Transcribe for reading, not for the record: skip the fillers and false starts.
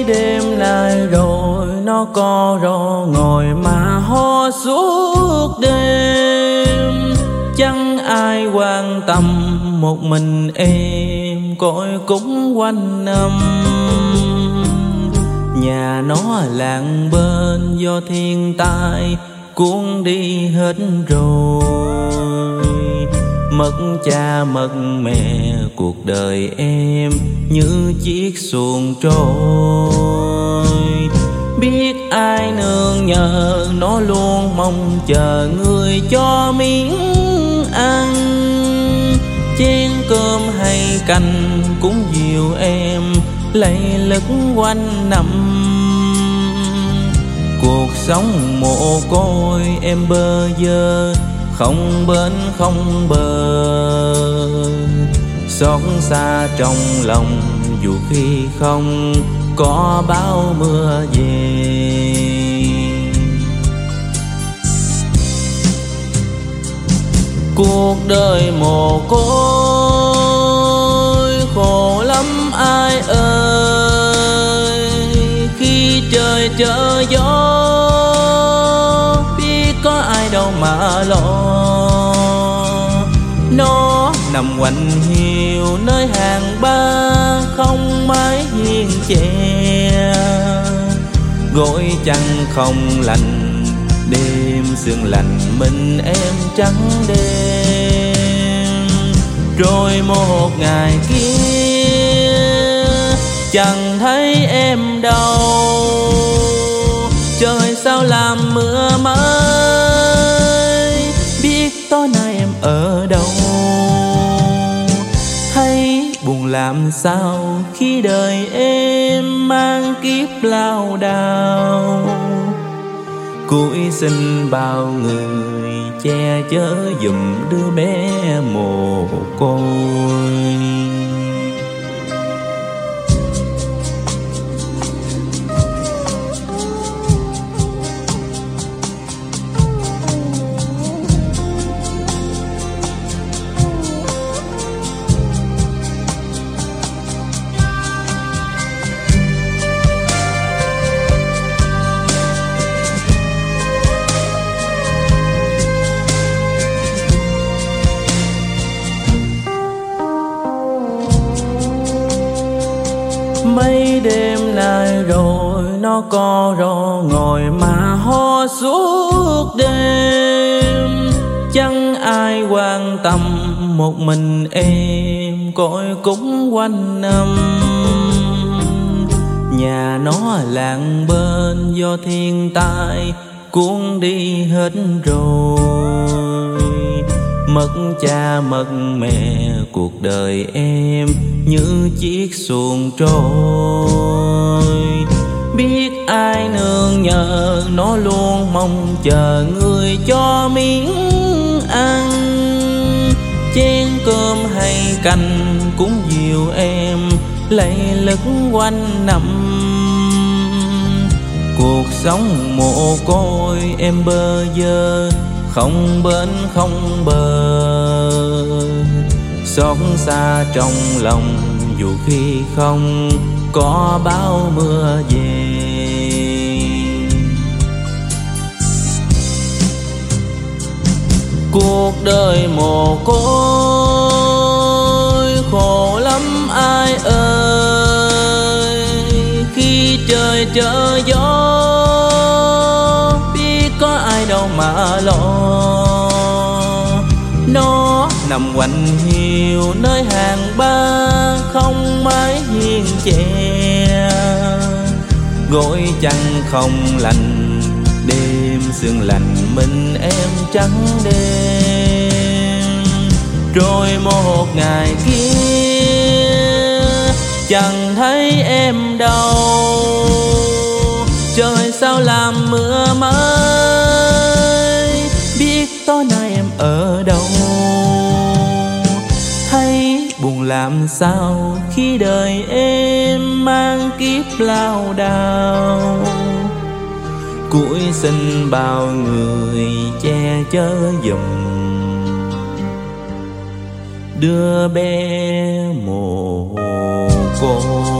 đêm nay rồi nó co ro ngồi mà ho suốt đêm. Chẳng ai quan tâm một mình em cõi cũng quanh năm. Nhà nó làng bên do thiên tai cuốn đi hết rồi. Mất cha mất mẹ cuộc đời em như chiếc xuồng trôi. Biết ai nương nhờ nó luôn mong chờ người cho miếng ăn. Chén cơm hay canh cũng dìu em lầy lất quanh năm. Cuộc sống mồ côi em bơ vơ không bến không bờ. Xót xa trong lòng dù khi không có bão mưa về. Cuộc đời mồ côi khổ lắm ai ơi. Khi trời trở gió biết có ai đâu mà lo. Nó nằm quạnh hiu nơi hàng ba không mái hiên che. Gối chăn không lành đêm sương lạnh mình em trắng đêm. Rồi một ngày kia chẳng thấy em đâu. Trời sao làm mưa mới biết tối nay em ở đâu. Thấy buồn làm sao khi đời em mang kiếp lao đao. Cúi xin bao người che chở giùm đứa bé mồ côi. Mấy đêm nay rồi nó co ro ngồi mà ho suốt đêm. Chẳng ai quan tâm một mình em cõi cũng quanh năm. Nhà nó làng bên do thiên tai cuốn đi hết rồi. Mất cha mất mẹ cuộc đời em như chiếc xuồng trôi. Biết ai nương nhờ nó luôn mong chờ người cho miếng ăn. Chén cơm hay canh cũng dìu em lầy lất quanh năm. Cuộc sống mồ côi em bơ vơ không bến không bờ. Xót xa trong lòng dù khi không có bão mưa về. Cuộc đời mồ côi khổ lắm ai ơi. Khi trời trở gió biết có ai đâu mà lo. Nó nằm quạnh hiu nơi hàng ba không mái hiên che. Gối chăn không lành đêm sương lạnh mình em trắng đêm. Rồi một ngày kia chẳng thấy em đâu. Trời sao làm mưa mới biết tối nay em ở đâu. Thấy buồn làm sao khi đời em mang kiếp lao đao. Cúi xin bao người che chở giùm đứa bé mồ côi.